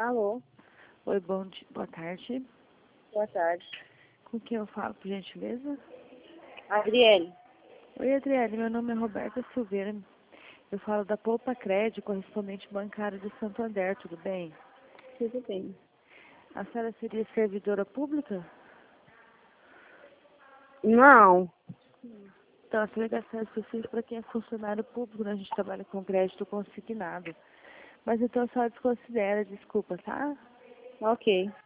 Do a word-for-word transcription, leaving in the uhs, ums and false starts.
Alô, Oi, bom dia, boa tarde. boa tarde. Com quem eu falo, por gentileza? Adriele. Oi, Adriele, meu nome é Roberta Silveira. Eu falo da Poupa Crédito, correspondente bancário de Santo André, tudo bem? Tudo bem. A senhora seria servidora pública? Não. Então, essa ligação é específica para quem é funcionário público, né? A gente trabalha com crédito consignado. Mas então a senhora desconsidera, desculpa, tá? Ok.